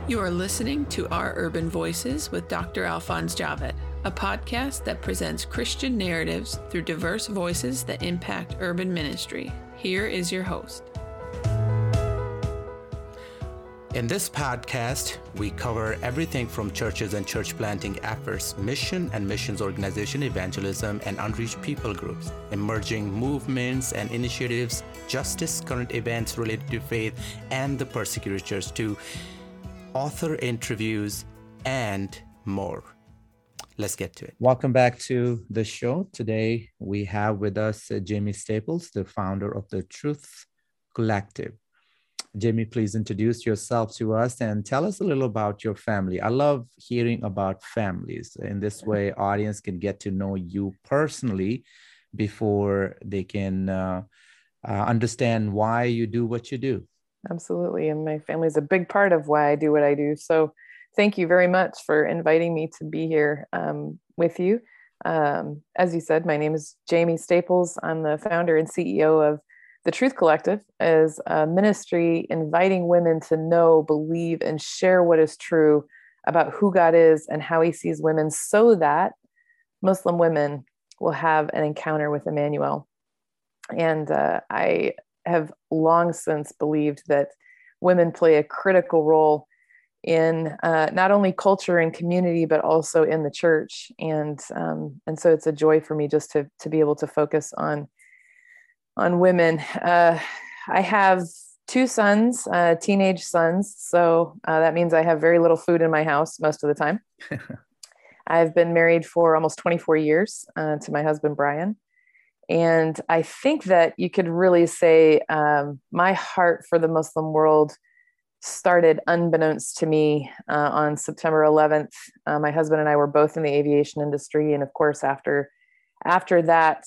You are listening to Our Urban Voices with Dr. Alphonse Javed, a podcast that presents Christian narratives through diverse voices that impact urban ministry. Here is your host. In this podcast, we cover everything from churches and church planting efforts, mission and missions organization evangelism, and unreached people groups, emerging movements and initiatives, justice, current events related to faith, and the persecuted church, to author interviews, and more. Let's get to it. Welcome back to the show. Today, we have with us Jamie Staples, the founder of the Truth Collective. Jamie, please introduce yourself to us and tell us a little about your family. I love hearing about families. In this way, audience can get to know you personally before they can understand why you do what you do. Absolutely. And my family is a big part of why I do what I do. So thank you very much for inviting me to be here with you. As you said, my name is Jamie Staples. I'm the founder and CEO of the Truth Collective, as a ministry inviting women to know, believe, and share what is true about who God is and how he sees women, so that Muslim women will have an encounter with Emmanuel. And I have long since believed that women play a critical role in not only culture and community, but also in the church. And so it's a joy for me just to be able to focus on women. I have two sons, teenage sons. So that means I have very little food in my house most of the time. I've been married for almost 24 years to my husband, Brian. And I think that you could really say my heart for the Muslim world started unbeknownst to me on September 11th. My husband and I were both in the aviation industry. And of course, after that,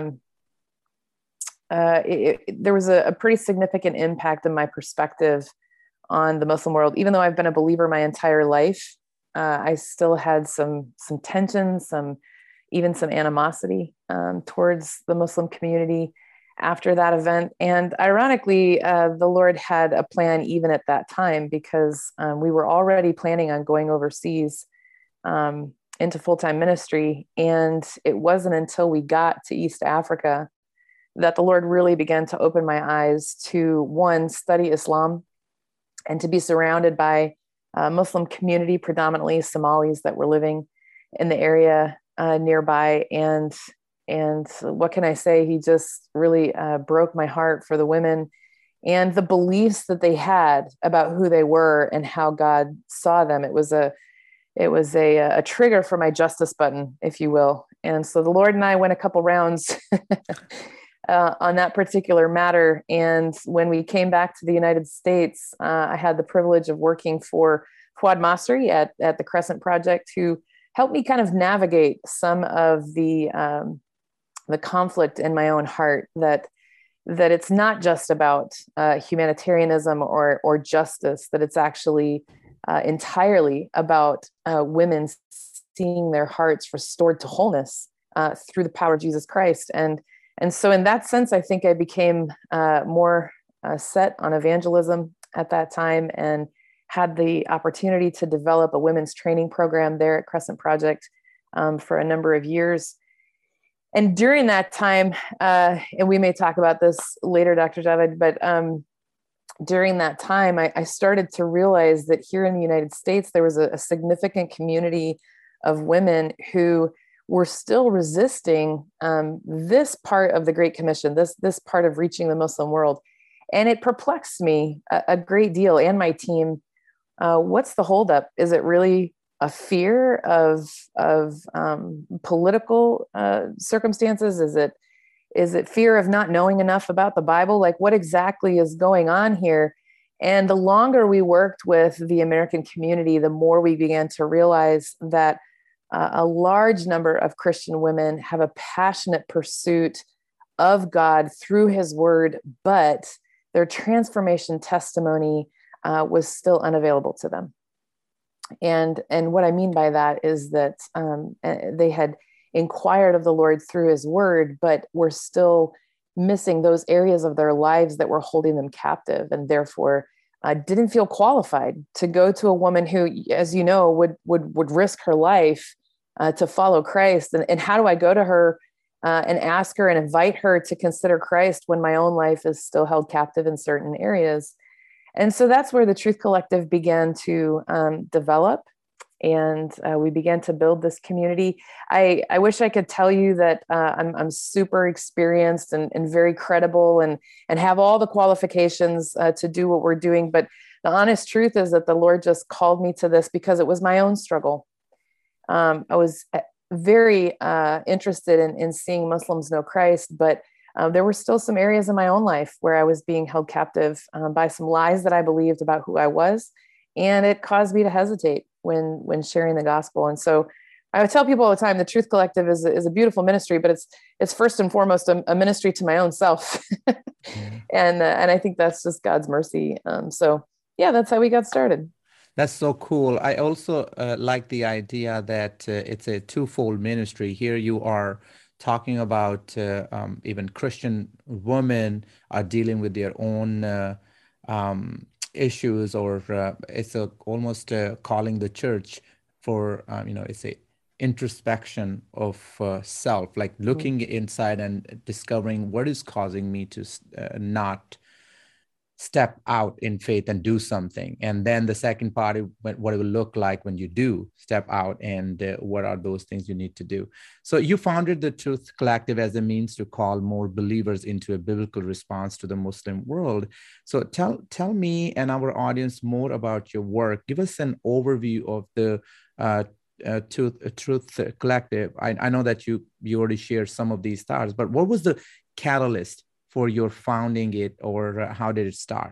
there was a pretty significant impact in my perspective on the Muslim world. Even though I've been a believer my entire life, I still had some tension, even some animosity towards the Muslim community after that event. And ironically, the Lord had a plan even at that time, because we were already planning on going overseas into full-time ministry. And it wasn't until we got to East Africa that the Lord really began to open my eyes to, one, study Islam and to be surrounded by a Muslim community, predominantly Somalis that were living in the area nearby. And what can I say? He just really broke my heart for the women and the beliefs that they had about who they were and how God saw them. It was a trigger for my justice button, if you will. And so the Lord and I went a couple rounds on that particular matter. And when we came back to the United States, I had the privilege of working for Fuad Masri at the Crescent Project, who helped me kind of navigate some of the conflict in my own heart, that it's not just about humanitarianism or justice, that it's actually entirely about women seeing their hearts restored to wholeness through the power of Jesus Christ. And so in that sense, I think I became more set on evangelism at that time, and had the opportunity to develop a women's training program there at Crescent Project for a number of years. And during that time, and we may talk about this later, Dr. Javed, but during that time, I started to realize that here in the United States, there was a significant community of women who were still resisting this part of the Great Commission, this part of reaching the Muslim world. And it perplexed me a great deal, and my team. What's the holdup? Is it really a fear of political circumstances? Is it fear of not knowing enough about the Bible? Like, what exactly is going on here? And the longer we worked with the American community, the more we began to realize that a large number of Christian women have a passionate pursuit of God through his word, but their transformation testimony was still unavailable to them. And what I mean by that is that they had inquired of the Lord through his word, but were still missing those areas of their lives that were holding them captive, and therefore didn't feel qualified to go to a woman who, as you know, would risk her life to follow Christ. And how do I go to her and ask her and invite her to consider Christ when my own life is still held captive in certain areas? And so that's where the Truth Collective began to develop. And we began to build this community. I wish I could tell you that I'm super experienced and very credible and have all the qualifications to do what we're doing. But the honest truth is that the Lord just called me to this because it was my own struggle. I was very interested in seeing Muslims know Christ, but there were still some areas in my own life where I was being held captive by some lies that I believed about who I was. And it caused me to hesitate when sharing the gospel. And so I would tell people all the time, the Truth Collective is a beautiful ministry, but it's first and foremost a ministry to my own self. And I think that's just God's mercy. So yeah, that's how we got started. That's so cool. I also like the idea that it's a twofold ministry. Here you are talking about even Christian women are dealing with their own issues, or it's almost calling the church for, it's a introspection of self, like looking inside and discovering what is causing me to not step out in faith and do something. And then the second part, what it will look like when you do step out, and what are those things you need to do. So you founded the Truth Collective as a means to call more believers into a biblical response to the Muslim world. So tell me and our audience more about your work. Give us an overview of the Truth Collective. I know that you already shared some of these stars, but what was the catalyst for your founding it, or how did it start?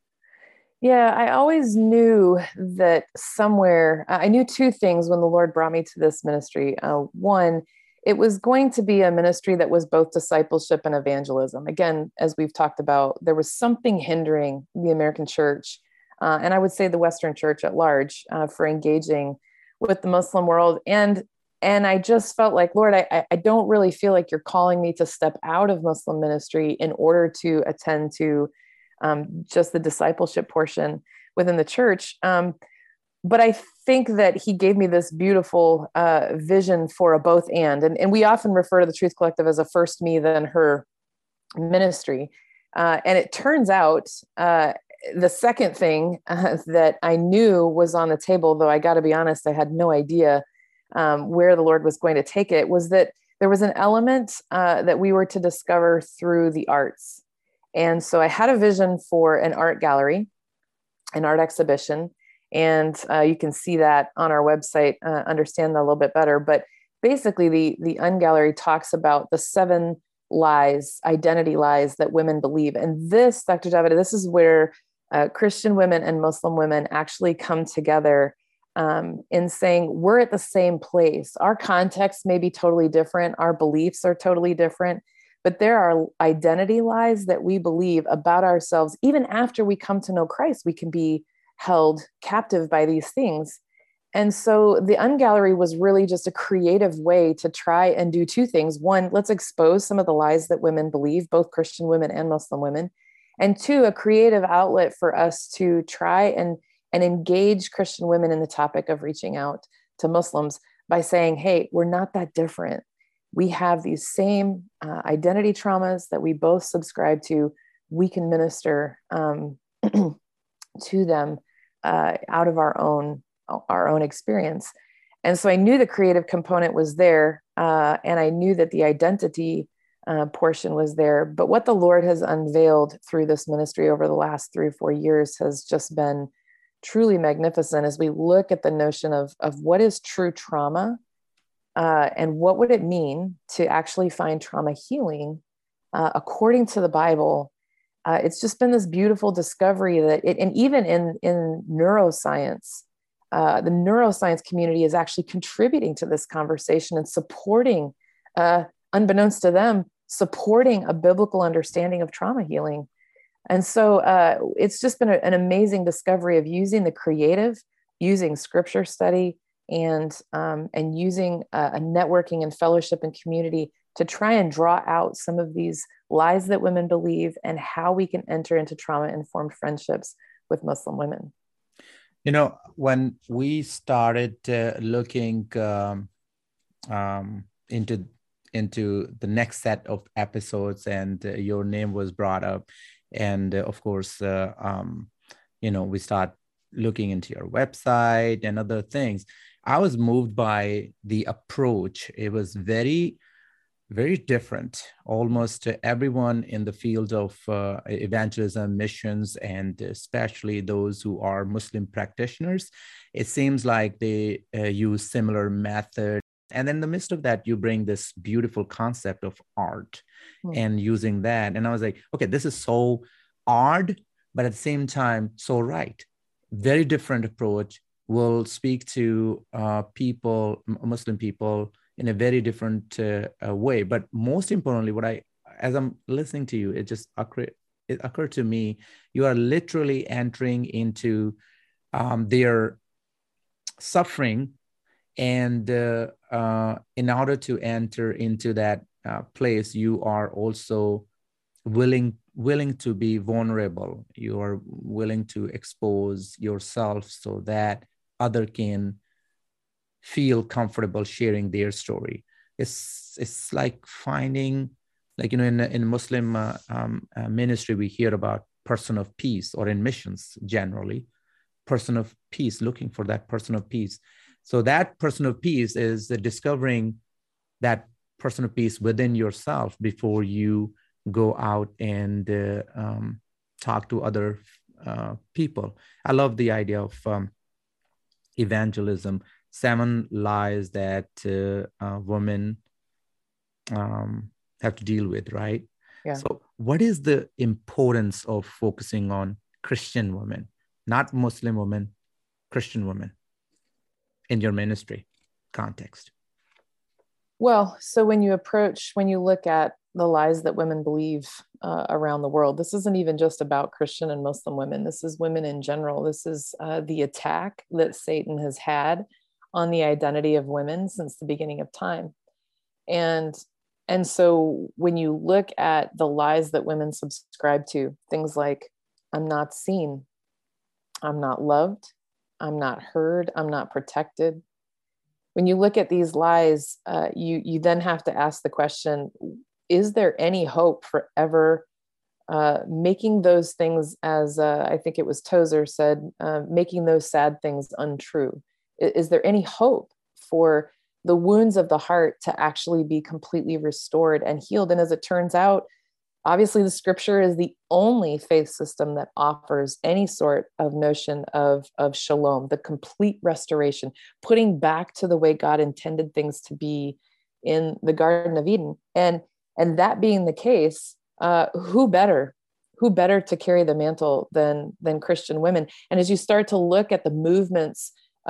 Yeah, I always knew that somewhere, I knew two things when the Lord brought me to this ministry. One, it was going to be a ministry that was both discipleship and evangelism. Again, as we've talked about, there was something hindering the American church, and I would say the Western church at large, for engaging with the Muslim world. And I just felt like, Lord, I don't really feel like you're calling me to step out of Muslim ministry in order to attend to just the discipleship portion within the church. But I think that he gave me this beautiful vision for a both and we often refer to the Truth Collective as a first me, then her ministry. And it turns out the second thing that I knew was on the table, though I got to be honest, I had no idea where the Lord was going to take it, was that there was an element that we were to discover through the arts. And so I had a vision for an art gallery, an art exhibition, and you can see that on our website, understand that a little bit better. But basically the Ungallery talks about the 7 lies, identity lies that women believe. And this, Dr. Javed, this is where Christian women and Muslim women actually come together in saying we're at the same place. Our context may be totally different. Our beliefs are totally different, but there are identity lies that we believe about ourselves. Even after we come to know Christ, we can be held captive by these things. And so the Ungallery was really just a creative way to try and do two things. One, let's expose some of the lies that women believe, both Christian women and Muslim women. And two, a creative outlet for us to try and engage Christian women in the topic of reaching out to Muslims by saying, hey, we're not that different. We have these same identity traumas that we both subscribe to. We can minister to them out of our own experience. And so I knew the creative component was there, and I knew that the identity portion was there. But what the Lord has unveiled through this ministry over the last 3 or 4 years has just been truly magnificent as we look at the notion of what is true trauma, and what would it mean to actually find trauma healing according to the Bible. It's just been this beautiful discovery that and even in neuroscience, the neuroscience community is actually contributing to this conversation and supporting, unbeknownst to them, supporting a biblical understanding of trauma healing. And so it's just been an amazing discovery of using the creative, using scripture study, and using a networking and fellowship and community to try and draw out some of these lies that women believe and how we can enter into trauma-informed friendships with Muslim women. When we started looking into the next set of episodes, and your name was brought up, and of course, we start looking into your website and other things. I was moved by the approach. It was very, very different. Almost everyone in the field of evangelism, missions, and especially those who are Muslim practitioners, it seems like they use similar methods. And in the midst of that, you bring this beautiful concept of art and using that. And I was like, okay, this is so odd, but at the same time, so right. Very different approach, will speak to people, Muslim people, in a very different way. But most importantly, as I'm listening to you, it occurred to me, you are literally entering into their suffering, and in order to enter into that place, you are also willing to be vulnerable. You are willing to expose yourself so that other can feel comfortable sharing their story. It's like finding, like, in Muslim ministry, we hear about person of peace, or in missions generally, person of peace, looking for that person of peace. So that person of peace is discovering that person of peace within yourself before you go out and talk to other people. I love the idea of evangelism, 7 lies that women have to deal with, right? Yeah. So what is the importance of focusing on Christian women, not Muslim women, Christian women, in your ministry context? Well, so when you look at the lies that women believe around the world, this isn't even just about Christian and Muslim women. This is women in general. This is the attack that Satan has had on the identity of women since the beginning of time. And so when you look at the lies that women subscribe to, things like, I'm not seen, I'm not loved, I'm not heard, I'm not protected. When you look at these lies, you then have to ask the question, is there any hope for ever making those things, as I think it was Tozer said, making those sad things untrue? Is there any hope for the wounds of the heart to actually be completely restored and healed? And as it turns out, obviously the scripture is the only faith system that offers any sort of notion of shalom, the complete restoration, putting back to the way God intended things to be in the Garden of Eden. And that being the case, who better to carry the mantle than Christian women? And as you start to look at the movements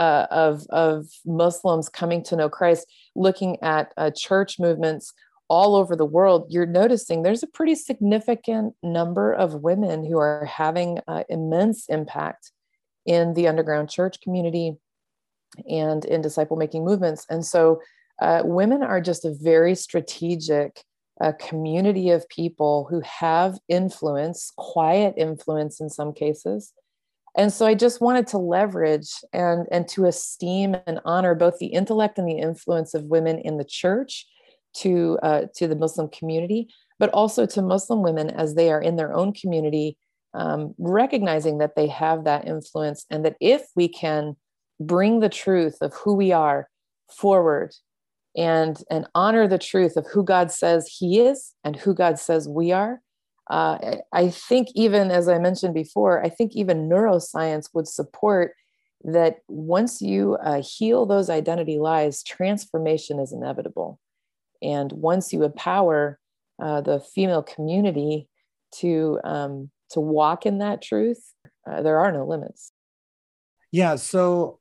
of Muslims coming to know Christ, looking at church movements all over the world, you're noticing there's a pretty significant number of women who are having immense impact in the underground church community and in disciple-making movements. And so women are just a very strategic community of people who have influence, quiet influence in some cases. And so I just wanted to leverage and to esteem and honor both the intellect and the influence of women in the church to the Muslim community, but also to Muslim women as they are in their own community, recognizing that they have that influence, and that if we can bring the truth of who we are forward and honor the truth of who God says He is and who God says we are, I think, even as I mentioned before, I think even neuroscience would support that once you heal those identity lies, transformation is inevitable. And once you empower the female community to walk in that truth, there are no limits. Yeah. So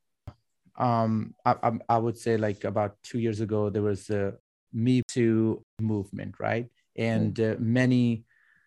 I would say, like, about 2 years ago, there was a Me Too movement, right? And many,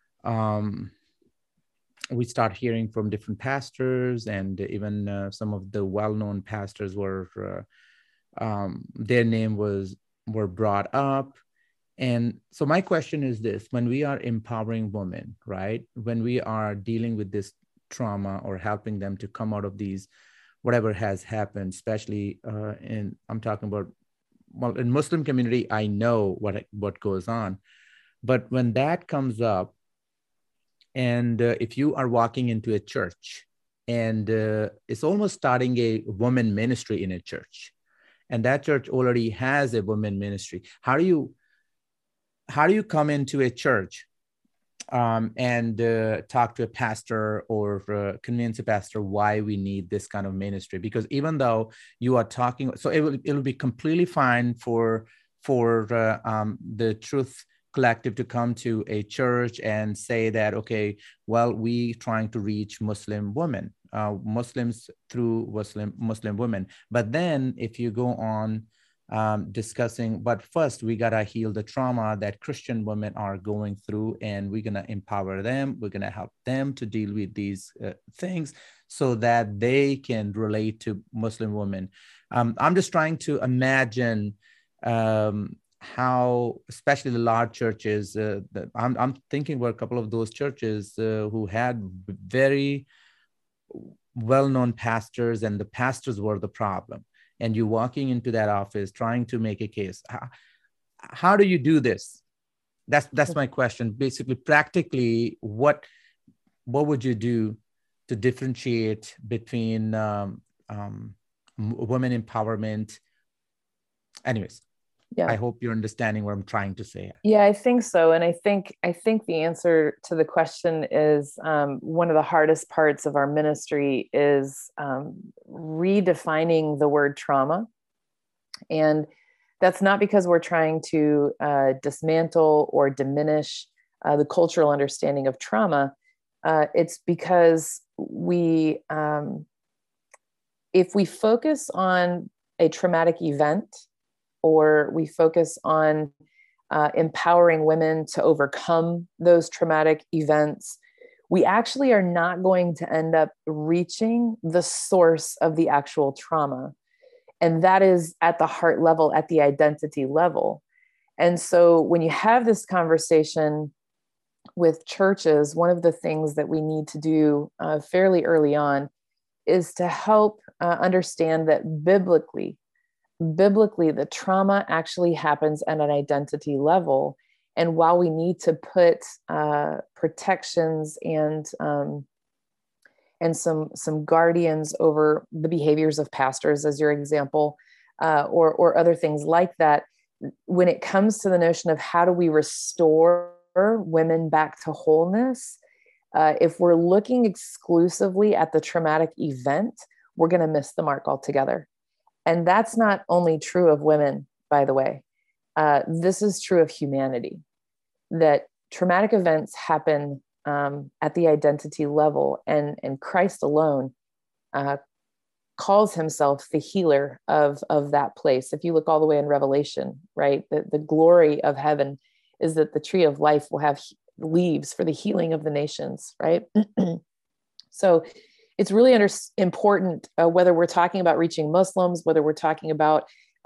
we start hearing from different pastors, and even some of the well-known pastors were, their name were brought up. And so my question is this: when we are empowering women, right? When we are dealing with this trauma or helping them to come out of these, whatever has happened, especially I'm talking about, well, in Muslim community, I know what goes on. But when that comes up, and if you are walking into a church and it's almost starting a woman ministry in a church, and that church already has a women ministry, how do you come into a church and talk to a pastor or convince a pastor why we need this kind of ministry? Because even though you are talking, so it'll be completely fine for the Truth Collective to come to a church and say that, okay, well, we trying to reach Muslim women, Muslims through Muslim women. But then if you go on discussing, but first we gotta heal the trauma that Christian women are going through, and we're gonna empower them, we're gonna help them to deal with these things so that they can relate to Muslim women. I'm just trying to imagine how, especially the large churches, I'm thinking about a couple of those churches who had very well-known pastors, and the pastors were the problem. And you walking into that office trying to make a case. How do you do this? That's my question. Basically, practically, what would you do to differentiate between women empowerment? Anyways. Yeah. I hope you're understanding what I'm trying to say. Yeah, I think so. And I think the answer to the question is one of the hardest parts of our ministry is redefining the word trauma. And that's not because we're trying to dismantle or diminish the cultural understanding of trauma. It's because if we focus on a traumatic event, or we focus on empowering women to overcome those traumatic events, we actually are not going to end up reaching the source of the actual trauma. And that is at the heart level, at the identity level. And so when you have this conversation with churches, one of the things that we need to do fairly early on is to help understand that biblically, the trauma actually happens at an identity level. And while we need to put protections and some guardians over the behaviors of pastors, as your example, or other things like that, when it comes to the notion of how do we restore women back to wholeness, if we're looking exclusively at the traumatic event, we're going to miss the mark altogether. And that's not only true of women, by the way. This is true of humanity, that traumatic events happen at the identity level, and Christ alone calls himself the healer of that place. If you look all the way in Revelation, right, the glory of heaven is that the tree of life will have leaves for the healing of the nations, right? So it's really important whether we're talking about reaching Muslims, whether we're talking about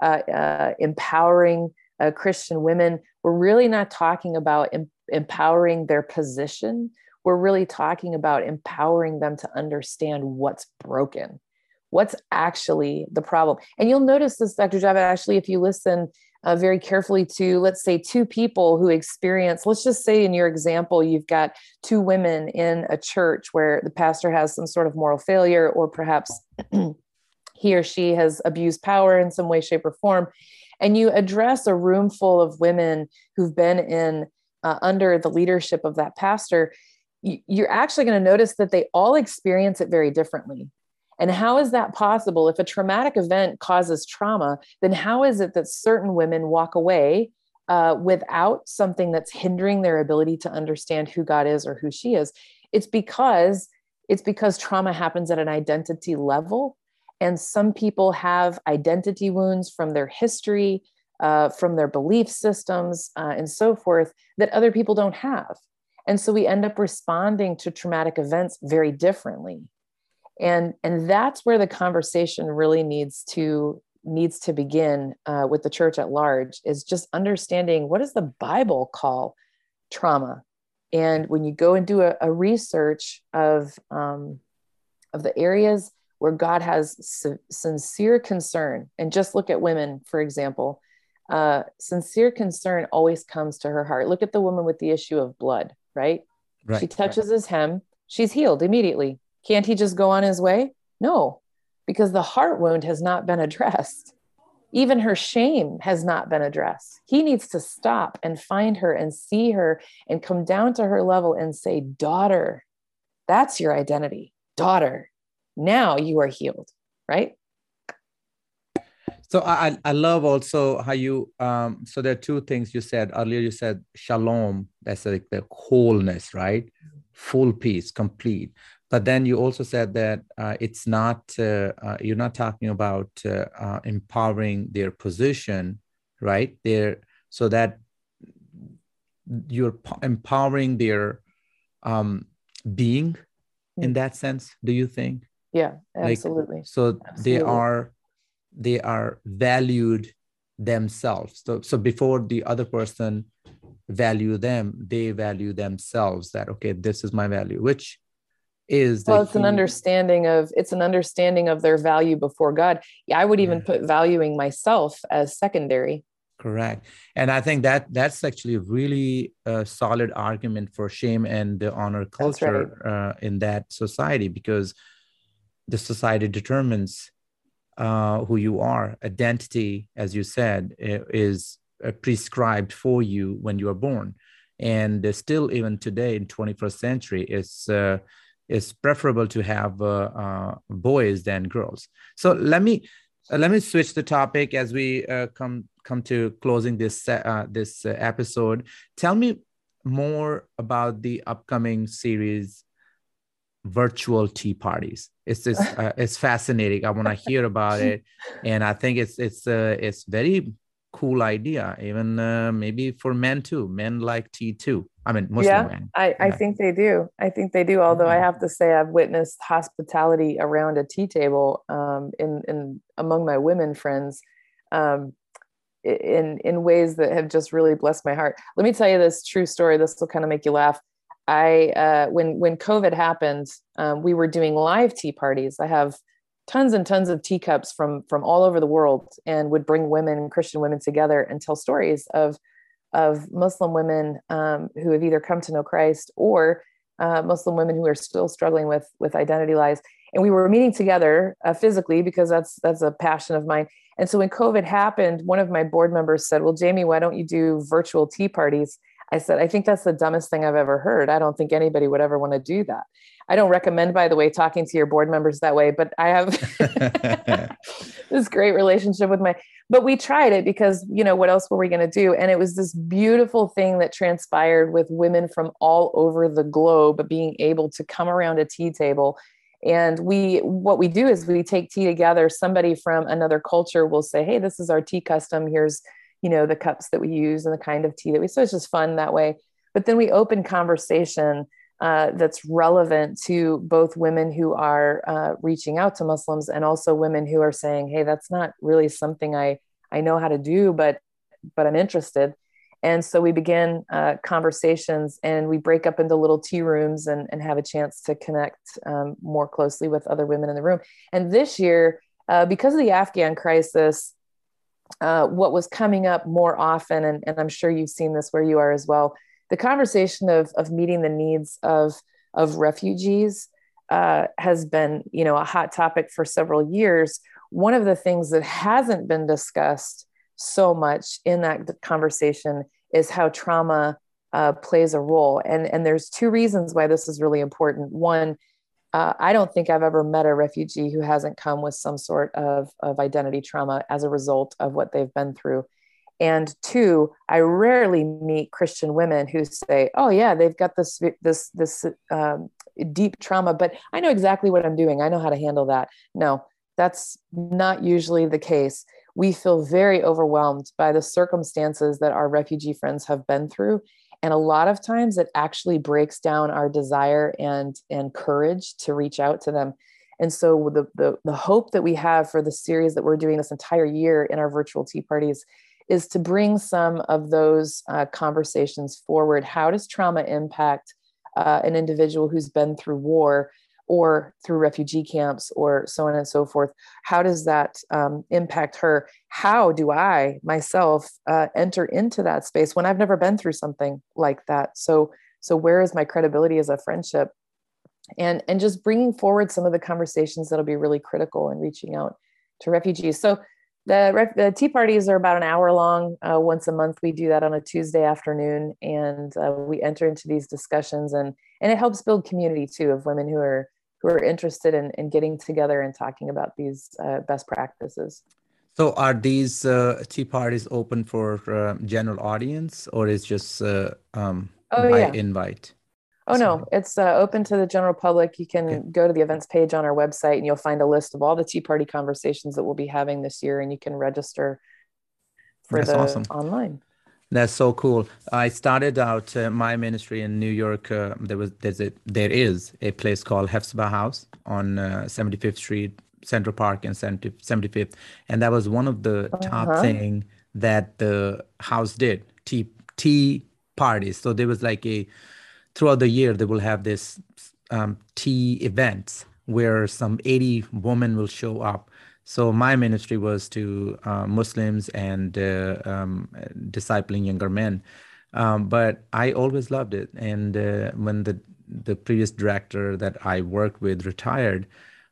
empowering Christian women. We're really not talking about empowering their position. We're really talking about empowering them to understand what's broken, what's actually the problem. And you'll notice this, Dr. Javed, actually, if you listen very carefully to, let's say, two people who experience, let's just say in your example, you've got two women in a church where the pastor has some sort of moral failure, or perhaps he or she has abused power in some way, shape, or form. And you address a room full of women who've been in under the leadership of that pastor. You're actually going to notice that they all experience it very differently. And how is that possible? If a traumatic event causes trauma, then how is it that certain women walk away without something that's hindering their ability to understand who God is or who she is? It's because trauma happens at an identity level. And some people have identity wounds from their history, from their belief systems, and so forth, that other people don't have. And so we end up responding to traumatic events very differently. And that's where the conversation really needs to begin with the church at large, is just understanding, what does the Bible call trauma? And when you go and do a research of the areas where God has sincere concern, and just look at women, for example, sincere concern always comes to her heart. Look at the woman with the issue of blood, right? Right. She touches his hem, she's healed immediately. Can't he just go on his way? No, because the heart wound has not been addressed. Even her shame has not been addressed. He needs to stop and find her and see her and come down to her level and say, daughter, that's your identity. Daughter, now you are healed, right? So I love also how you, so there are two things you said earlier. You said shalom, that's like the wholeness, right? Full peace, complete. But then you also said that it's not, you're not talking about empowering their position, right? So that you're empowering their being in that sense, do you think? Yeah, absolutely. Like, so absolutely. they are valued themselves. So before the other person value them, they value themselves, that, okay, this is my value, which is well, it's an understanding of their value before God. Yeah, I would even put valuing myself as secondary. Correct. And I think that's actually a really solid argument for shame and the honor culture. Right. In that society, because the society determines who you are. Identity, as you said, is prescribed for you when you are born. And still, even today in 21st century, it's preferable to have boys than girls. So let me switch the topic as we come to closing this episode. Tell me more about the upcoming series, Virtual Tea Parties. It's fascinating. I want to hear about it, and I think it's very cool idea, even maybe for men too. Men like tea too. I mean, Muslim men. I think they do. I think they do. Although I have to say, I've witnessed hospitality around a tea table in among my women friends, in ways that have just really blessed my heart. Let me tell you this true story. This will kind of make you laugh. When COVID happened, we were doing live tea parties. I have tons and tons of teacups from all over the world, and would bring women, Christian women, together and tell stories of Muslim women who have either come to know Christ, or Muslim women who are still struggling with identity lies. And we were meeting together physically, because that's a passion of mine. And so when COVID happened, one of my board members said, well, Jamie, why don't you do virtual tea parties? I said, I think that's the dumbest thing I've ever heard. I don't think anybody would ever want to do that. I don't recommend, by the way, talking to your board members that way, but I have this great relationship but we tried it because, what else were we going to do? And it was this beautiful thing that transpired with women from all over the globe being able to come around a tea table. And what we do is we take tea together. Somebody from another culture will say, hey, this is our tea custom. Here's the cups that we use and the kind of tea that so it's just fun that way. But then we open conversation that's relevant to both women who are reaching out to Muslims, and also women who are saying, hey, that's not really something I know how to do, but I'm interested. And so we begin conversations, and we break up into little tea rooms and have a chance to connect more closely with other women in the room. And this year, because of the Afghan crisis, what was coming up more often, and I'm sure you've seen this where you are as well, the conversation of meeting the needs of refugees has been, a hot topic for several years. One of the things that hasn't been discussed so much in that conversation is how trauma plays a role. And there's two reasons why this is really important. One, I don't think I've ever met a refugee who hasn't come with some sort of identity trauma as a result of what they've been through. And two, I rarely meet Christian women who say, oh yeah, they've got this deep trauma, but I know exactly what I'm doing. I know how to handle that. No, that's not usually the case. We feel very overwhelmed by the circumstances that our refugee friends have been through. And a lot of times it actually breaks down our desire and courage to reach out to them. And so the hope that we have for the series that we're doing this entire year in our virtual tea parties is to bring some of those conversations forward. How does trauma impact an individual who's been through war or through refugee camps or so on and so forth? How does that impact her? How do I myself enter into that space when I've never been through something like that? So where is my credibility as a friendship? And just bringing forward some of the conversations that'll be really critical in reaching out to refugees. So the tea parties are about an hour long. Once a month, we do that on a Tuesday afternoon, and we enter into these discussions, and it helps build community too of women who are interested in getting together and talking about these best practices. So are these tea parties open for general audience, or is just by invite? Oh, no, it's open to the general public. You can go to the events page on our website and you'll find a list of all the tea party conversations that we'll be having this year, and you can register for online. That's so cool. I started out my ministry in New York. There is a place called Hefzibah House on 75th Street, Central Park and 75th. And that was one of the top thing that the house did, tea parties. So there was like throughout the year, they will have this tea events where some 80 women will show up. So my ministry was to Muslims and discipling younger men. But I always loved it. And when the previous director that I worked with retired,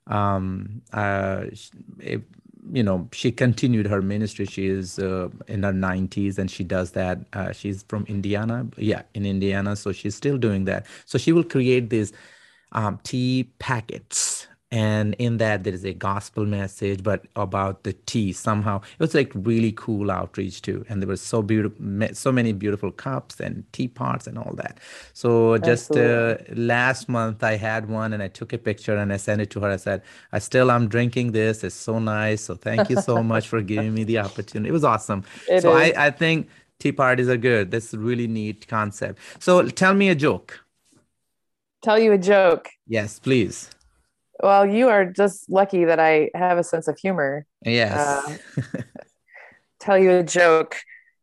she continued her ministry. She is in her 90s and she does that. She's from Indiana. Yeah, in Indiana. So she's still doing that. So she will create these tea packets. And in that, there is a gospel message, but about the tea somehow. It was like really cool outreach too. And there was so many beautiful cups and teapots and all that. So just last month I had one and I took a picture and I sent it to her. I said, I'm drinking this. It's so nice. So thank you so much for giving me the opportunity. It was awesome. I think tea parties are good. That's a really neat concept. So tell me a joke. Tell you a joke? Yes, please. Well, you are just lucky that I have a sense of humor. Yes. Tell you a joke.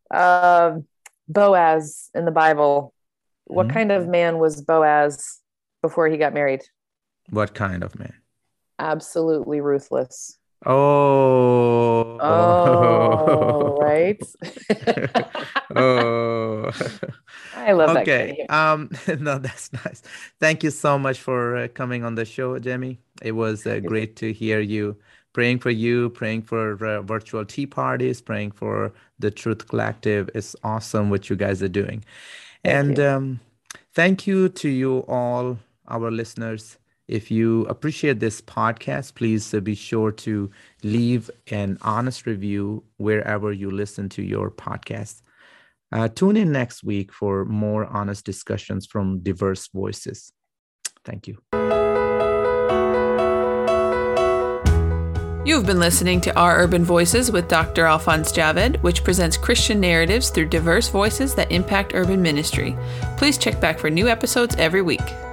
Boaz in the Bible. What kind of man was Boaz before he got married? What kind of man? Absolutely ruthless. Oh, right. I love that. Okay. No, that's nice. Thank you so much for coming on the show, Jamie. It was great to hear you, praying for virtual tea parties, praying for the Truth Collective. It's awesome what you guys are doing. Thank you to you all, our listeners. If you appreciate this podcast, please be sure to leave an honest review wherever you listen to your podcast. Tune in next week for more honest discussions from diverse voices. Thank you. You've been listening to Our Urban Voices with Dr. Alphonse Javed, which presents Christian narratives through diverse voices that impact urban ministry. Please check back for new episodes every week.